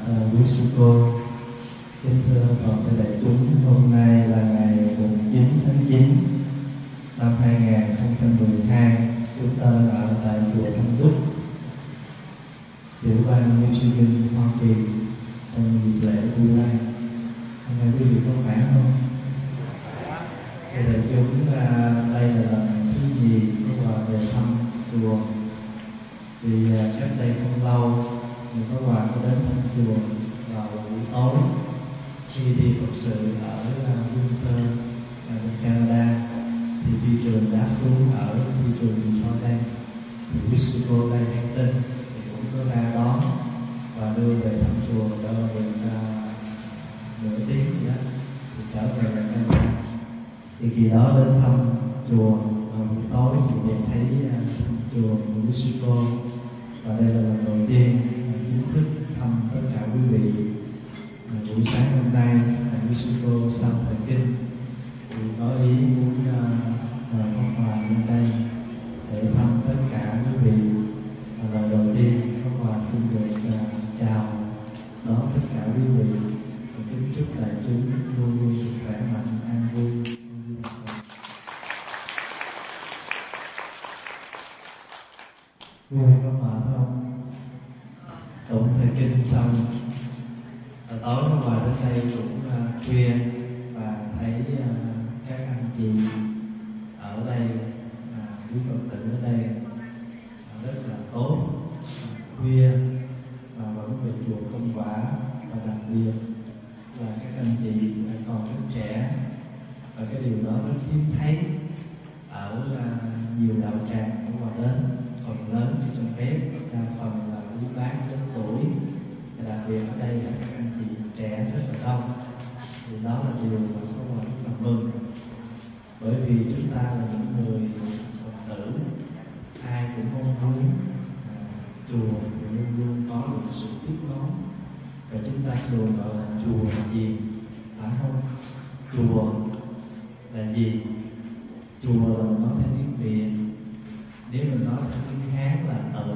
quý sư cô, kính thưa toàn thể đại chúng, hôm nay là ngày 9 tháng 9 năm 2012, chúng ta ở tại chùa Thanh Đức, tiểu bang Michigan, Hoa Kỳ, trong dịp lễ Vu Lan. Hôm nay quý vị có khỏe không? Thưa đại chúng, đây là lần thứ nhì của Hòa về thăm chùa. Thì cách đây không lâu, người có Hòa có đến thăm chùa vào buổi tối khi đi Phật sự ở Windsor, bên Canada. Thì phi trường đã xuống ở phi trường Jordan. Thì quý sư cô đây hãng tin thì cũng có ra đón và đưa về thăm chùa cho được nửa tiếng gì đó thì trở về Canada. Thì khi đó đến thăm chùa vào buổi tối thì để thấy chùa của quý sư cô, và đây là lần đầu tiên chính thức thăm tất cả quý vị. Buổi sáng hôm nay quý sư cô xong thời kinh thì có ý muốn mời Pháp Hòa lên đây để thăm tất cả quý vị. Lần đầu tiên Pháp Hòa xin được chào đón tất cả quý vị và kính chúc đại chúng luôn luôn sức khỏe mạnh, an vui. Quý vị có mệt không? Tụng thời kinh xong, tối hôm qua đến đây cũng khuya và thấy các anh chị ở đây, quý Phật tử ở đây rất là tốt, khuya và vẫn về chùa Công Quả, và đặc biệt là các anh chị còn rất trẻ, và cái điều đó rất hiếm thấy ở nhiều đạo tràng của Hòa đến. Phần lớn chỉ trong bếp, đa phần là quý bác lớn tuổi, và đặc biệt ở đây là các anh chị trẻ rất là đông. Thì đó là điều mà có Hòa rất là mừng, bởi vì chúng ta là những người Phật tử, ai cũng mong muốn chùa luôn luôn có được sự tiếp nối. Và chúng ta thường gọi là chùa là gì, phải không? Chùa là gì? Chùa là mình nói theo tiếng Việt, nếu mình nói theo tiếng Hán là tự.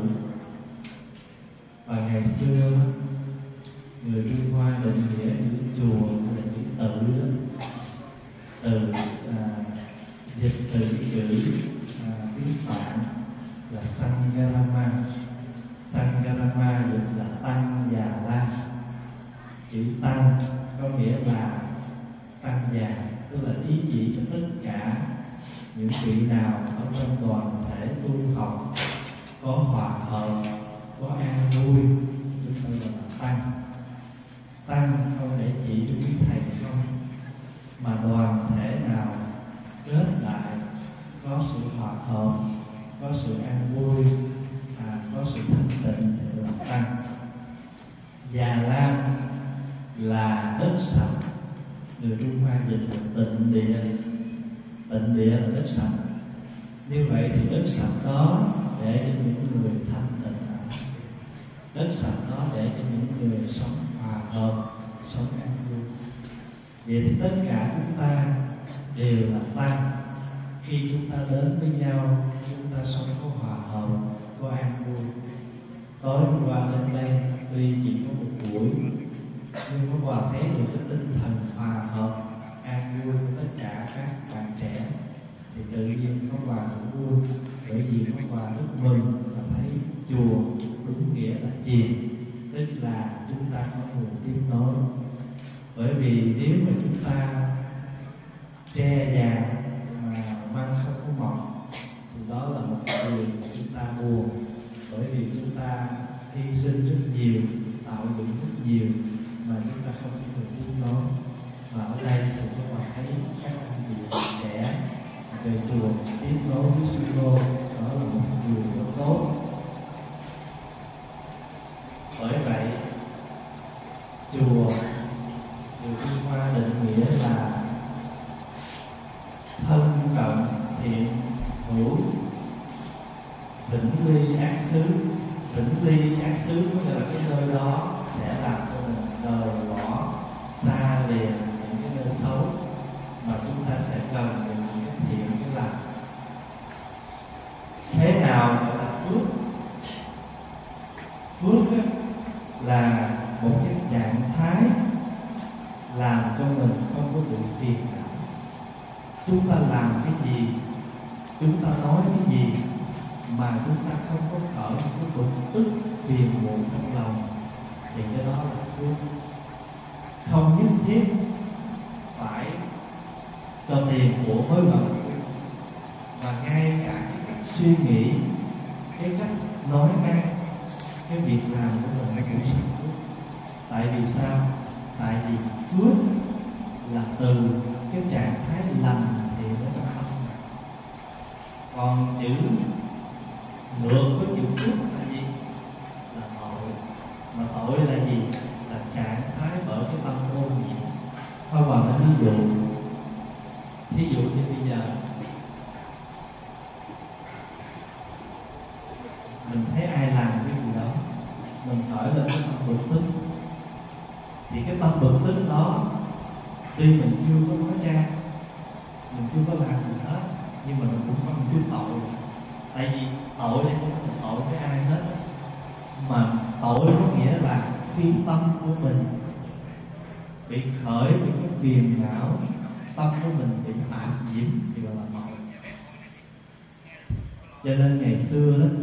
Và ngày xưa người Trung Hoa định nghĩa chữ chùa là chữ tự đó. Từ dịch từ chữ tiếng Phạn là Sangharama. Sangharama dịch là tăng già la. Chữ tăng có nghĩa là tăng già, tức là ý chỉ cho tất cả những vị nào ở trong đoàn thể tu học có hòa hợp, có an vui, chúng ta gọi là tăng. Tăng không để chỉ cho quý thầy không, mà đoàn thể nào kết lại có sự hòa hợp, có sự an vui, có sự thanh tịnh thì là tăng. Già lam là đất sạch, người Trung Hoa dịch là tịnh địa. Tịnh địa là đất sạch. Như vậy thì đất sạch đó để cho những người thanh tịnh, đất sạch đó để cho những người sống hòa hợp, sống an vui. Vậy thì tất cả chúng ta đều là tăng. Khi chúng ta đến với nhau, chúng ta sống có hòa hợp, có an vui. Tối hôm qua đến đây tuy chỉ có một buổi, nhưng có Hòa thấy được cái tinh thần hòa hợp, an vui của tất cả các bạn trẻ, thì tự nhiên có Hòa cũng vui. Bởi vì có Hòa rất mừng và thấy chùa đúng nghĩa là chìm, tức là chúng ta có nguồn tiếp nối. Bởi vì nếu mà chúng ta tre già mà măng không có mọc thì đó là một điều mà chúng ta buồn. Bởi vì chúng ta hy sinh rất nhiều, tạo dựng rất nhiều mà chúng ta không có được tiếp nối. Mà ở đây thì có Hòa thấy các anh chị trẻ về chùa tiếp nối với sư cô, đó là một điều rất tốt. Bởi vậy chùa người Trung Hoa định nghĩa là thân cận thiện hữu, vĩnh ly ác xứ. Vĩnh ly ác xứ có nghĩa là cái nơi đó sẽ làm cho mình rời bỏ, xa lìa những cái nơi xấu, mà chúng ta sẽ gần những cái thiện, cái lành. Thế nào gọi là phước? Phước là một cái trạng thái làm cho mình không có bị phiền não. Chúng ta làm cái gì, chúng ta nói cái gì mà chúng ta không có khởi một cái bực tức phiền muộn trong lòng thì cái đó là phước. Không nhất thiết phải cho tiền của mới gọi là phước, mà ngay cả cái cách suy nghĩ, cái cách nói năng, cái việc làm của mình nó cũng sẽ phước. Tại vì sao? Tại vì phước là từ cái trạng thái lành thì nó có tâm. Còn chữ ngược với chữ phước là gì? Là tội. Mà tội là gì? Là trạng thái bởi cái tâm ô nhiễm. Thôi vào nó ví dụ. Thí dụ như bây giờ mình thấy ai làm cái gì đó, mình khởi lên cái tâm bực tức, thì cái tâm bực tức đó tuy mình chưa có nói ra, mình chưa có làm gì hết, nhưng mà mình cũng có một chút tội. Tại vì tội đây không phải tội với ai hết, mà tội có nghĩa là khi tâm của mình bị khởi những cái phiền não, tâm của mình bị phạm nhiễm thì gọi là tội. Cho nên ngày xưa đó,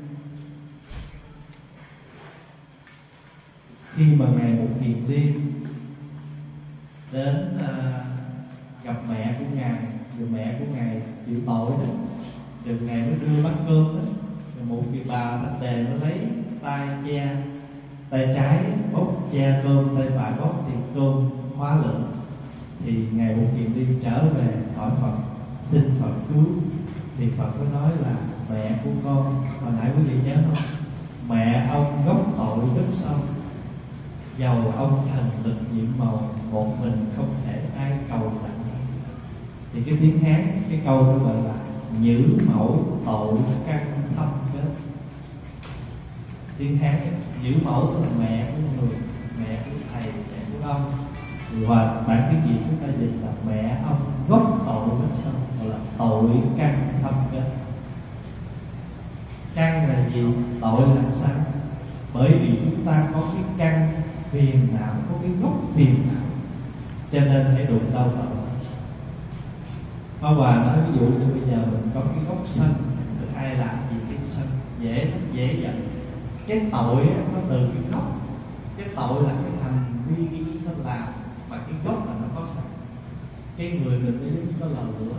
khi mà ngài Một Kiền Liên đến gặp mẹ của ngài, rồi mẹ của ngài chịu tội đó, rồi ngài mới đưa bát cơm đó, rồi một vị bà Tắc Đề nó lấy tay che, tay trái bóc che cơm, tay phải bóc thì cơm hóa lượng. Thì ngài Một Kiền Liên trở về hỏi Phật xin Phật cứu, thì Phật có nói là mẹ của con, hồi nãy quý vị nhớ không, mẹ ông gốc tội rất sâu, dầu ông thành lực nhiệm màu, một mình không thể ai cầu tặng. Thì cái tiếng Hán, cái câu đó gọi là nhữ mẫu tội căn thâm kết. Tiếng Hán nhữ mẫu tức là mẹ của người, mẹ của thầy, mẹ của ông. Và bản tiếng Việt chúng ta dịch là mẹ ông gốc tội rất sâu, gọi là tội căn thâm kết. Căn là gì? Tội là sao? Bởi vì chúng ta có cái căn phiền não, có cái gốc phiền não, cho nên phải đụng đau tội. Pháp Hòa nói ví dụ như bây giờ mình có cái gốc sân, thì ai làm gì cái sân dễ giận. Cái tội nó từ cái gốc. Cái tội là cái hành vi cái nó làm, mà cái gốc là nó có sân. Cái người mình nó giống như có lò lửa,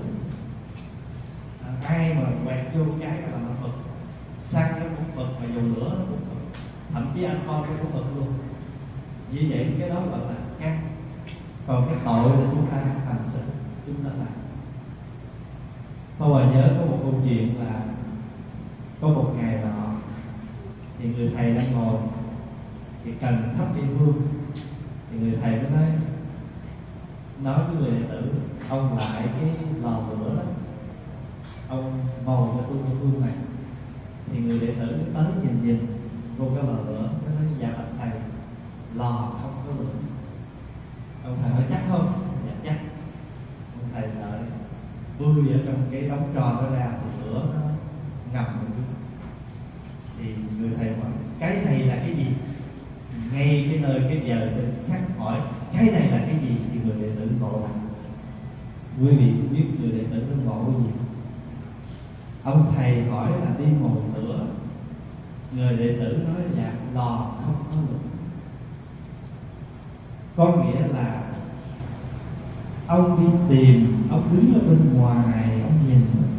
ai mà quẹt vô cái là nó phật, xăng nó cũng phật, mà dầu lửa nó cũng phật, thậm chí ăn kho nó cũng phật luôn. Vì vậy cái đó gọi là căn. Còn cái tội là chúng ta hành sự, chúng ta làm. Pháp Hòa nhớ có một câu chuyện là có một ngày nọ thì người thầy đang ngồi thì cần thắp đi hương, thì người thầy mới nói với người đệ tử, ông lại cái lò lửa đó, ông ngồi cho tôi cái hương này. Thì người đệ tử tới nhìn vô cái lò lửa, nó nói dạ bạch thầy, lò không có lửa. Ông thầy nói chắc không? Dạ chắc. Ông thầy đợi bươi ở trong cái đống tro nó ra, thì lửa nó ngầm một chút. Thì người thầy hỏi cái này là cái gì? Ngay cái nơi cái giờ khách hỏi cái này là cái gì, thì người đệ tử ngộ lại. Quý vị biết người đệ tử nó ngộ cái gì? Ông thầy hỏi là đi ngồi lửa, người đệ tử nói dạ lò không có lửa. Có nghĩa là ông đi tìm, ông đứng ở bên ngoài, ông nhìn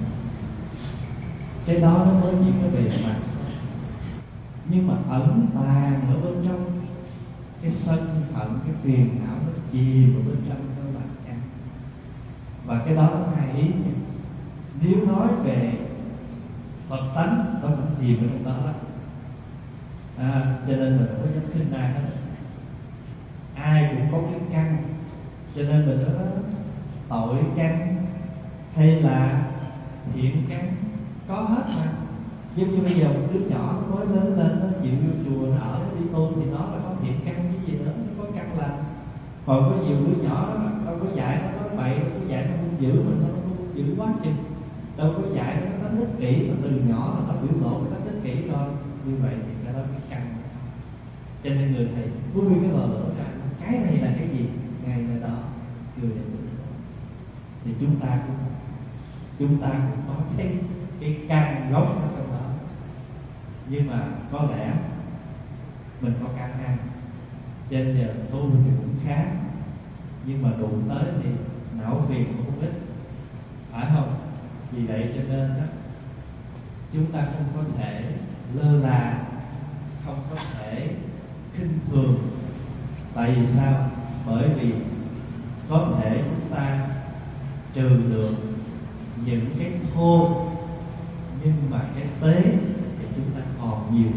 cái đó nó mới chỉ có bề mặt, nhưng mà ẩn tàng ở bên trong cái sân hận, cái phiền não nó chìm vào bên trong đó là căn. Và cái đó nó hai ý. Nếu nói về Phật tánh, nó cũng chìm ở trong đó lắm. Cho nên mình không có dám khinh ai hết. Ai cũng có cái căn, cho nên mình nói tội căn hay là thiện căn có hết mà. Giống như bây giờ một đứa nhỏ nó mới lớn lên, nó chịu vô chùa, nó ở, nó đi tu thì nó là có thiện căn cái gì nữa, nó có căn lành. Còn có nhiều đứa nhỏ nó đâu có dạy nó nói bậy, đâu có dạy nó hung dữ, mình nó hung dữ quá chừng. Đâu có dạy nó thích kỷ, mà từ nhỏ nó biểu lộ nó thích kỷ thôi. Như vậy thì cái đó cái căn. Cho nên người thầy vui cái bờ lửa ra, cái này là cái gì, ngày ngày đó người này thì chúng ta cũng có cái căn gốc ở trong đó, nhưng mà có lẽ mình có căn ăn, trên giờ tu thì cũng khá, nhưng mà đụng tới thì não phiền cũng không ít, phải không? Vì vậy cho nên đó, chúng ta không có thể lơ là, không có thể khinh thường. Tại vì sao? Bởi vì có thể chúng ta trừ được những cái thô, nhưng mà cái tế thì chúng ta còn nhiều.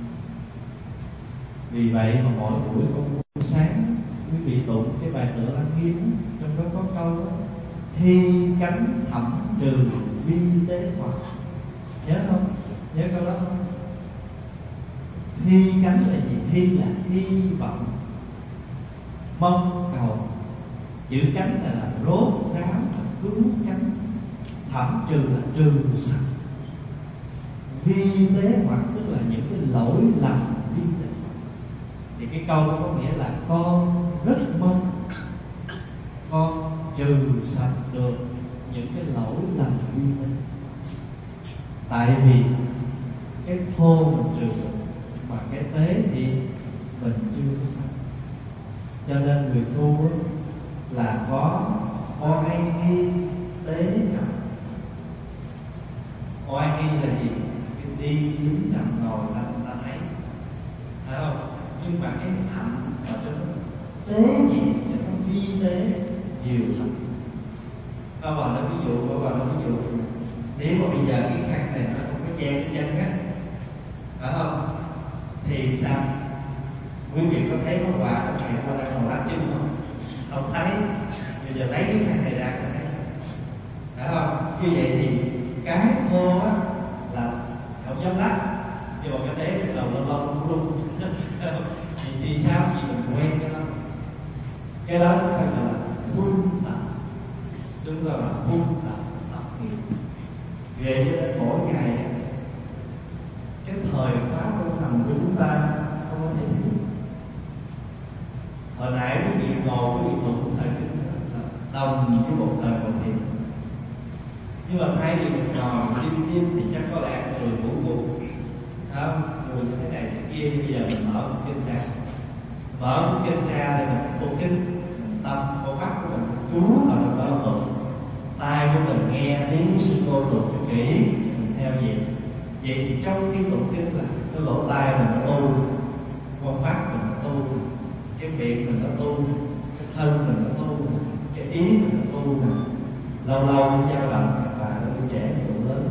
Vì vậy mà mỗi buổi con sáng quý vị tụng cái bài Tựa Lăng Nghiêm, trong đó có câu đó: thi cánh thẩm trừ vi tế hoặc. Nhớ không? Nhớ câu đó không? Thi cánh là gì? Thi là hy vọng, mong cầu. Chữ cánh là rốt ráo, cứu cánh. Thẩm trừ là trừ sạch. Vi tế hoặc tức là những cái lỗi lầm vi tế. Thì cái câu đó có nghĩa là con rất mong con trừ sạch được những cái lỗi lầm vi tế. Tại vì cái thô mình trừ được, mà cái tế thì mình chưa có sạch. Cho nên người tu là có oai nghi tế nhập. Oai nghi là gì? Cái đi đứng nằm ngồi là người ta thấy, phải không? Nhưng mà cái thẩm ở trong tế gì cho nó vi tế nhiều lắm. Các bạn nói ví dụ, nếu mà bây giờ cái khăn này nó không có che cái chân á, phải không? Thì sao? Quý vị có thấy có quà có kẹt qua đây còn lắc chân không? Không thấy. Bây giờ lấy cái khăn này ra có thấy, phải không? Như vậy thì cái thô á là không dám lắc, nhưng mà cái đế đầu lâu cũng luôn. Thì sao? Vì mình quen cái đó phải là phun tập, đúng rồi, là phun tập nghiệp. Về cho nên mỗi ngày cái thời khóa tu hành của chúng ta không có thể thiếu. Hồi nãy quý vị ngồi quý vị tụng thời kinh đồng với một thời một thiền, nhưng mà thay vì mình ngồi im thì chắc có lẽ người ngủ không, người thế này thế kia. Bây giờ mình mở kinh ra, thì mình tụng kinh, tâm con mắt của mình chú ở trong đó tụng, tai của mình nghe tiếng sư cô tụng cho kỹ, mình theo vậy. Vậy thì trong khi tụng kinh là cái lỗ tai mình nó tu, con mắt mình nó tu, cái miệng mình nó tu, cái thân mình nó tu, cái ý mình nó tu. Lâu lâu dao động các bạn nó trẻ nhiều lớn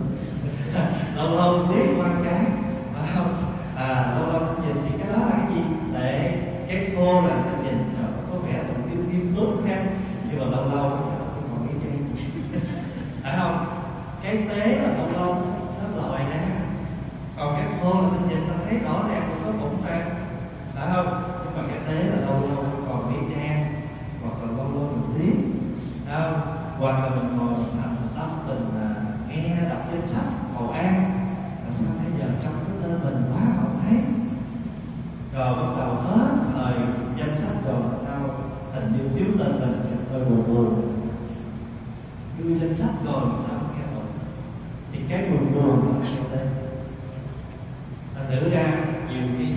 lâu biết qua cái, phải không? Lâu nhìn thì cái đó là cái gì? Để cái cô là nó nhìn có vẻ còn nghiêm túc ha, nhưng mà lâu nó không còn cái chân phải không? Cái tế là lâu nó lòi ra, còn cái cô là nó nhìn ta thấy rõ ràng nó có bụng ra, phải không? Nhưng mà cái tế là lâu còn cái trang, hoặc là lâu mình biết, phải không? Hoặc là mình ngồi mình thành tâm tình nghe đọc danh sách cầu an, là sao bây giờ trong cái tên mình quá không thấy, rồi bắt đầu hết thời danh sách rồi mà sao hình như thiếu tên mình, tôi buồn đưa danh sách rồi sao không nghe rồi, thì cái buồn nó sẽ tên. Thành thử ra nhiều khi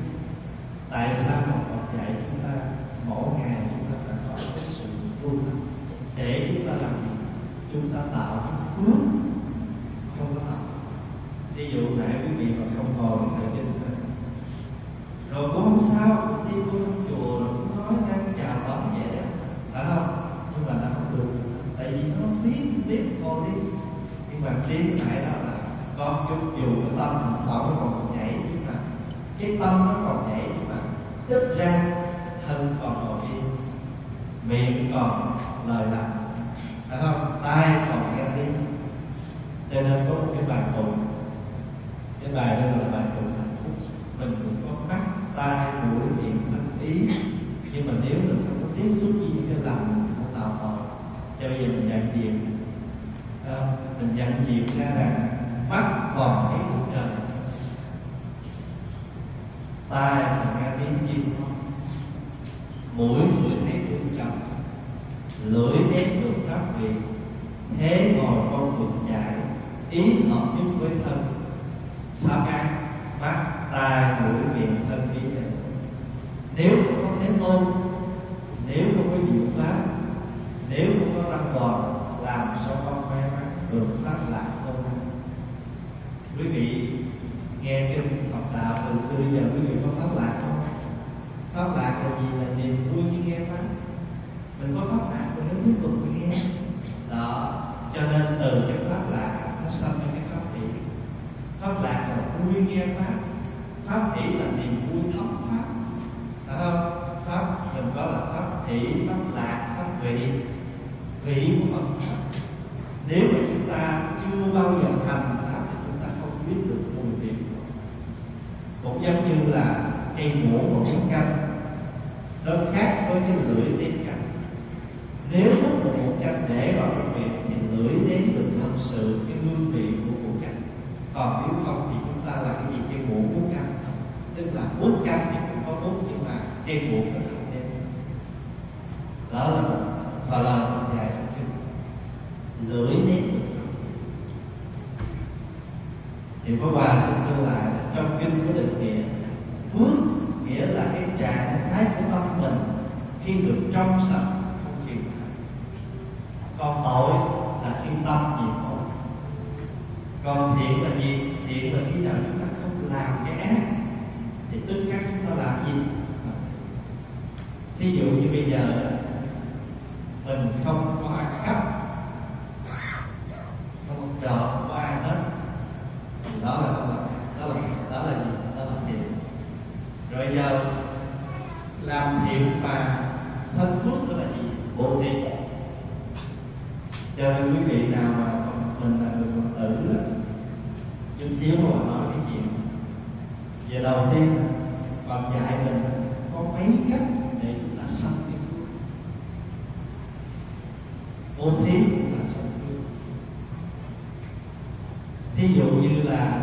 tại sao một Phật dạy chúng ta mỗi ngày chúng ta phải có cái sự tu hành để chúng ta làm gì? Chúng ta tạo cái phước không có tập. Ví dụ nãy quý vị mà không ngồi thời kinh rồi cũng không sao, đi vô chùa rồi cũng nói năng chào đón vậy đó, phải không? Nhưng mà nó không được, tại vì nó biết ngồi đi. Nhưng mà tiếng lại đó là con chút dù cái tâm thỉnh thoảng nó còn nhảy, nhưng mà cái tâm nó còn nhảy, nhưng mà ít ra thân còn ngồi đi, miệng còn lời lành, phải không? Tai còn nghe tiếng. Cho nên có một cái bài tụng, cái bài đó là bài tụng hạnh phúc. Mình cũng có mắt, tai, mũi, miệng, thân, ý, nhưng mà nếu mình không có tiếp xúc với những cái lành mình không tạo tội. Cho bây giờ mình nhận diện, mình nhận diện ra rằng mắt còn thấy cuộc trời, tai là nghe tiếng chim hót, mũi ngửi thấy hương trầm, lưỡi nếm được pháp vị, thế ngồi con vượt chạy, ý hợp nhất với thân. Sáu cái mắt, tai, mũi, miệng, thân, ý này. Nếu không có Thế Tôn, nếu không có diệu pháp, nếu không có răng đòn, làm sao con may mắn được pháp lạc không? Quý vị nghe kinh Phật đạo từ xưa giờ quý vị có pháp lạc không? Pháp lạc là gì? Là niềm vui khi nghe pháp. Mình có pháp lạc mình mới tiếp tục nghe. Đó, cho nên từ cái pháp lạc nó sanh ra cái pháp hỷ. Pháp lạc là vui nghe pháp, pháp hỷ là niềm vui thấm pháp, phải không? Pháp mình có là pháp hỷ, pháp lạc, pháp vị, vị của Phật pháp. Nếu mà chúng ta chưa bao giờ hành pháp thì chúng ta không biết được mùi vị của Phật. Cũng giống như là cây muỗng một cái canh, nó khác với cái lưỡi nếm canh. Nếu có một muỗng canh để vào trong miệng thì lưỡi nếm được thật sự cái hương vị của muỗng canh. Còn nếu không thì chúng ta là cái gì? Cây muỗng bút canh, tức là bút canh thì cũng có bút nhưng mà cây muỗng nó không nếm. Đó là và là dạy trong kinh lưỡi nếm được. Thì Pháp Hòa xin đưa lại trong kinh có định nghĩa phước nghĩa là cái trạng thái của tâm mình khi được trong sạch không chịu. Còn tội là khi tâm nhiễm tội. Còn thiện là gì? Thiện là khi nào chúng ta không làm cái ác thì tức khắc chúng ta làm gì? Thí dụ như bây giờ mình không có ăn cắp, không trộm, không có ai hết, thì đó là gì? Đó là thiện. Rồi giờ làm thiện và thân phước đó là gì? Bố thí. Cho nên quý vị nào mà mình là người Phật tử đó, chút xíu mà nói cái chuyện về đầu tiên Phật dạy mình có mấy cách để chúng ta sanh cái phước. Bố thí là sanh phước. Thí dụ như là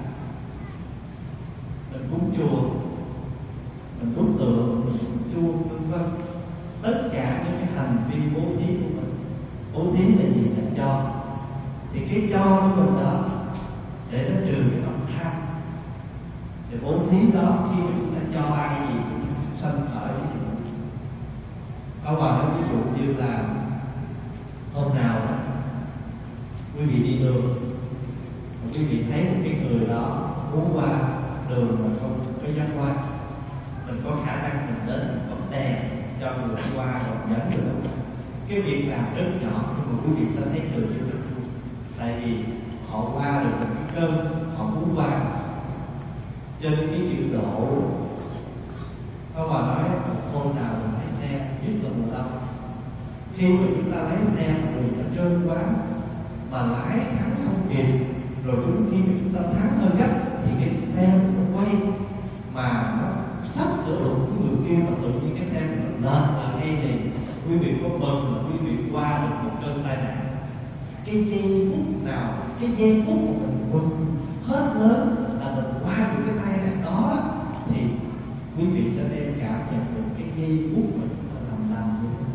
mình cúng chùa, mình cúng tượng, mình cúng chuông, vân vân. Tất cả những cái hành vi bố thí của mình, bố thí là gì? Là cho. Thì cái cho của mình đó để nó trừ cái lòng tham. Thì bố thí đó khi mà chúng ta cho ai gì cũng sanh khởi cái gì đó. Có vào ví dụ như là hôm nào đó quý vị đi đường, quý vị thấy một cái người đó muốn qua đường mà không có dám qua, mình có khả năng mình đến mình bấm đèn cho người qua rồi dẫn được. Cái việc làm rất nhỏ nhưng mà quý vị sẽ thấy người rất vui, tại vì họ qua được một cái cơn họ muốn qua. Trên cái chữ độ, có bà nói một hôm nào mình lái xe nhất là mùa đông, khi mà chúng ta lái xe mà đường nó trơn quá mà lái thắng không kịp, rồi khi mà chúng ta thắng hơi gấp thì cái xe nó quay mà nó sắp sửa đụng cái người kia, mà tự nhiên cái xe mình lên ở đây thì quý vị có mừng là quý vị qua được một cơn tai nạn. Cái giây phút nào, cái giây phút của mình mừng hết lớn là mình qua được cái tai nạn đó, thì quý vị sẽ đem cảm nhận được cái giây phút mà chúng ta làm như thế.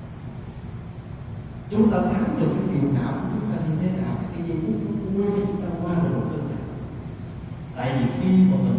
Chúng ta thắng được cái phiền não của chúng ta như thế nào, cái giây phút nó vui chúng ta qua được một cơn nạn. Tại vì khi mà mình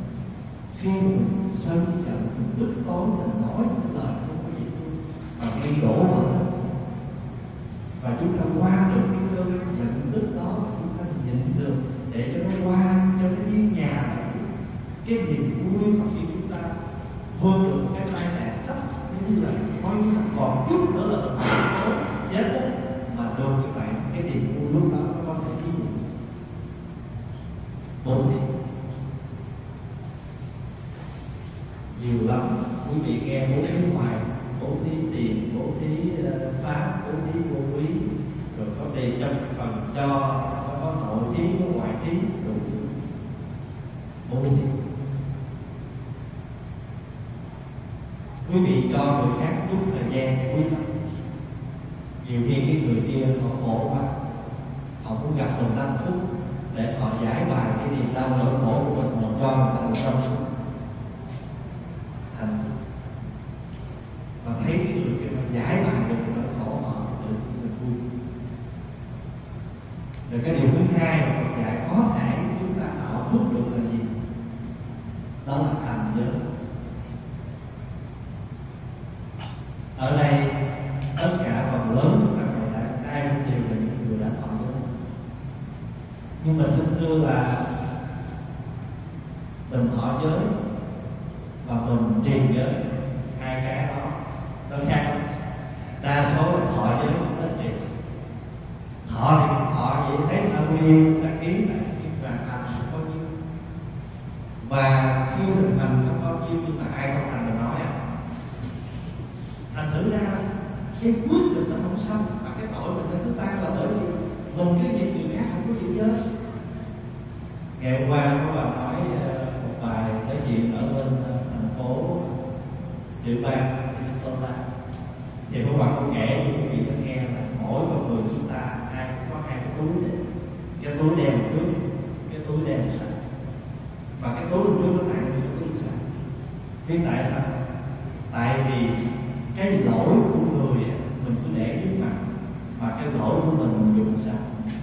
sân giận, mình tức tối, mình nói những lời không có gì mà gây đổ vỡ, và chúng ta qua được cái cơn giận tức đó, chúng ta nhịn được để cho nó qua, cho nó yên nhà cái niềm vui mà khi chúng ta vượt được cái tai nạn sắp như vậy, coi như là còn chút nữa là mình chết mà được như vậy, cái niềm vui lúc đó nó có thể ký được. Bố thí nhiều lắm, quý vị nghe bố thí ngoài, bố thí tiền, bố thí pháp, bố thí vô quý, rồi có tiền trong phần cho, có nội thí, có ngoại thí, đủ bố thí. Quý vị cho người khác chút thời gian quý lắm. Nhiều khi cái người kia họ khổ quá, họ muốn gặp mình 5 phút để họ giải bài cái niềm đau nỗi khổ của mình, họ cho người ta 100 phút. Ở đây tất cả phần lớn chúng ta còn lại ai cũng đều là những người đã thọ giới. Nhưng mà xin thưa là mình thọ giới và mình trì giới, hai cái đó nó khác. Đa số là thọ giới không có trì. Thọ thì thọ vậy thấy ta quy ta ký là và làm không có nhiêu. Và khi mình hành không bao nhiêu nhưng mà ai không thành mình nói thành thử ra cái quyết định nó không xong, mà cái tội mình nó cứ tăng là bởi vì mình cái việc người khác không có chịu giới. Ngày hôm qua có bà nói một bài nói chuyện ở bên thành phố tiểu bang Minnesota, thì có bạn có kể cho quý vị nó nghe là mỗi con người chúng ta ai cũng có hai cái túi này. Cái túi đen trước, cái túi đen sạch, và cái túi trước nó nặng như cái túi sạch. Biết tại sao? Tại vì cái lỗi của người mình cứ để trước mặt, mà cái lỗi của mình dùng sạch.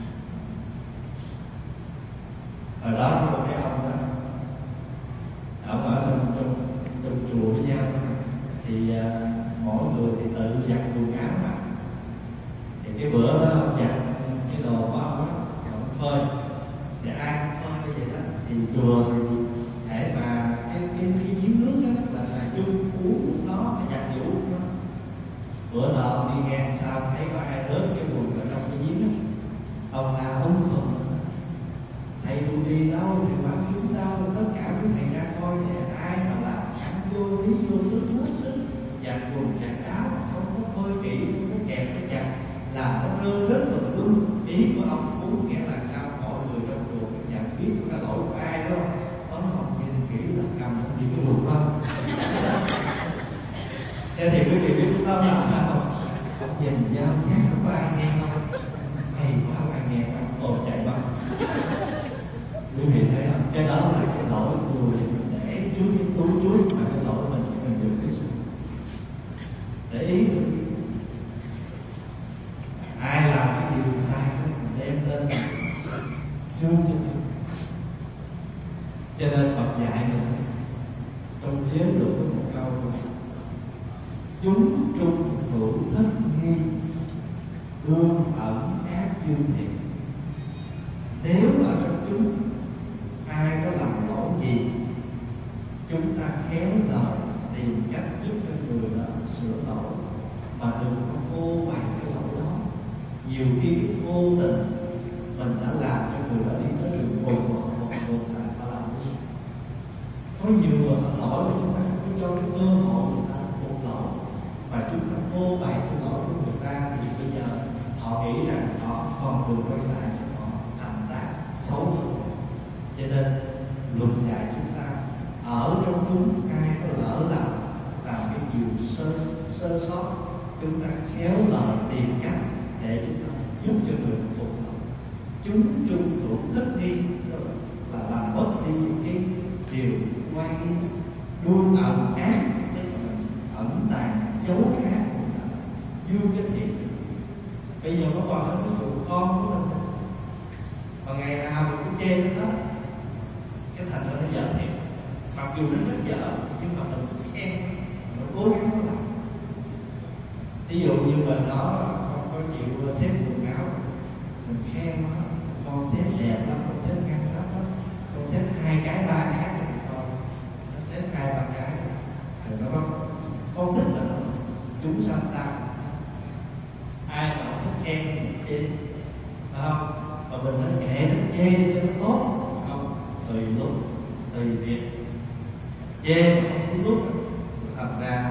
Hồi đó có một cái ông đó, ông ở trong chùa với nhau, thì mỗi người thì tự giặt quần áo mà. Thì cái bữa đó ông giặt cái đồ của ông đó, ông phơi, thì ai cũng phơi như vậy đó. Thì chùa thì thể mà cái giếng nước đó là xài chung uống lúc đó phải giặt vũ đó. Bữa đó ông đi ngang sao thấy có ai rớt cái quần ở trong cái giếng đó, ông la ông phừng: thầy tôi đi đâu thì quán chúng tao, tất cả quý thầy ra coi để ai mà làm ăn vô lý vô nước nước sức giặt quần giặt áo không có phơi kỹ, không có kẹp cái chặt, làm nó rơi rất là đúng. Ý của ông muốn nghĩa là sao mọi người trong chùa phải nhận biết cái lỗi của ai đó, ông học nhìn kỹ là cầm chỉ có được không. Thế thì quý vị biết lúc đó làm sao không? Ông nhìn nhau chắc không có ai nghe không? Hay quá không ai nghe không? Ồ chạy mất. Quý vị thấy không? Cái đó là cái lỗi của người để trước cái túi chuối, mà cái lỗi mình dùng cái sự để ý. Ai làm cái điều sai mình đem lên trước cho mình. Cho nên Phật dạy mình trong giới luật có một câu: chúng trung hữu thất nghi, gương ẩn ác dương thiện. Nếu ở trong chúng ai có làm lỗi gì, chúng ta khéo lời tìm cách giúp cho người đó sửa lỗi, mà đừng có vô bày cái lỗi đó. Nhiều khi cái vô tình mình đã làm cho người đó đi tới đường cùng một tại ta làm gì. Có nhiều người lỗi mà chúng ta không cho cái cơ hội người ta phục lỗi, và chúng ta vô bày cái lỗi của người ta, thì bây giờ họ nghĩ rằng họ còn được quay lại cho họ thành tác xấu hơn. Cho nên luật dạy chúng ta ở trong chúng ai có lỡ làm cái điều sơ sót, chúng ta khéo lời tìm cách để chúng ta giúp cho người phục lỗi. Chúng trung hữu thất nghi là làm mất đi những cái điều quan nghi, luôn ẩn ác, tức là ẩn tàng dấu ác của ta, dương cái thiện. Bây giờ có còn cái ví dụ con của mình, và ngày nào mình cũng chê nó hết, cái thành nó dở thiệt. Mặc dù nó rất dở nhưng mà mình khen, mình cố gắng nó làm. Ví dụ như mình nói con có chịu xếp quần áo, mình khen nó: con xếp đẹp lắm, con xếp ngăn lắm, con xếp 2 cái 3 cái thì con nó xếp 2 3 cái rồi nó con thích là nó chúng sanh ta. Ai mà không thích khen thì chê, phải không? Và mình nói kệ nó chê cho nó tốt, không? Tùy lúc tùy việc, chê mà không có lúc thành ra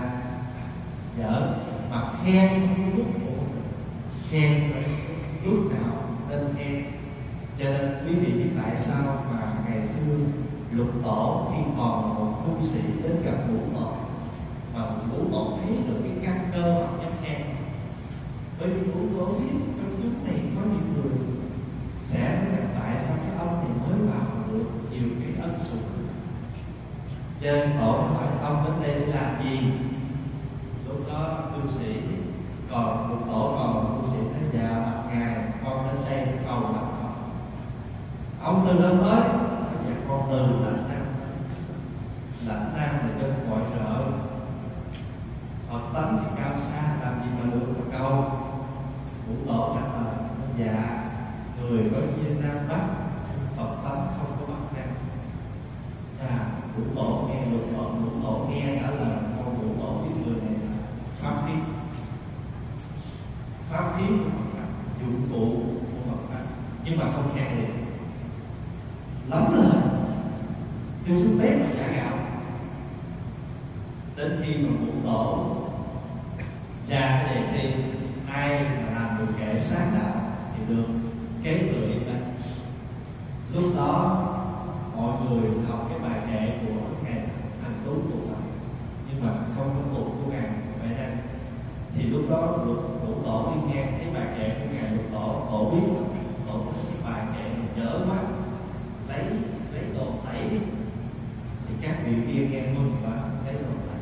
dở, mà khen không có lúc của khen lúc nào nên khen. Cho nên quý vị biết tại sao mà ngày xưa Lục Tổ khi còn một tu sĩ đến gặp Ngũ Tổ, mà Ngũ Tổ thấy được cái căn cơ mà nhắc khen. Bởi vì Ngũ Tổ biết trong chúng này có những người sẽ nói rằng tại sao cái ông này mới vào được nhiều cái ân sủng. Cho nên Tổ hỏi ông đến đây để làm gì? Lúc đó tu sĩ còn Lục Tổ còn tu sĩ nói: dạ bạch ngài, con đến đây cầu gặp Phật. Ông từ đâu tới? Dạ con từ Lãnh Nam. Lãnh Nam là dân ngoại trợ, Phật tánh thì cao xa, nhưng mà không khen được lắm lời kêu xuống bếp mà giả gạo. Đến khi mà ngũ tổ ra cái đề thi ai mà làm được kệ sáng đạo thì được kế thừa đi lên. Lúc đó mọi người học cái bài kệ của ngài Thành Tú tụ tập, nhưng mà không có tụng của ngài Huệ Năng. Thì lúc đó ngũ tổ đi nghe cái bài kệ của ngài lục tổ, tổ biết tổ có cái bài kệ mình dở quá, lấy đồ tẩy. Thì các vị kia nghe mừng quá, lấy đồ tẩy.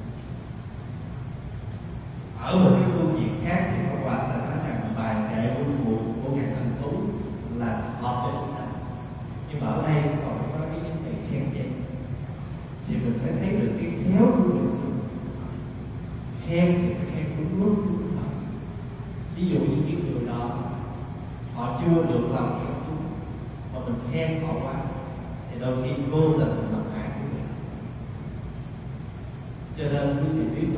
Ở một cái phương diện khác thì có quả sẽ nói rằng bài kệ của ngài Thành Tú là hợp cho chúng ta, nhưng mà ở đây còn có cái vấn đề khen chê. Thì mình phải thấy được cái khéo của người xưa, khen thì khen đúng lúc đúng thời. Ví dụ như những người đó họ chưa được lòng của chúng mà mình khen họ quá thì đôi khi vô tình mình làm hại của mình. Cho nên quý vị biết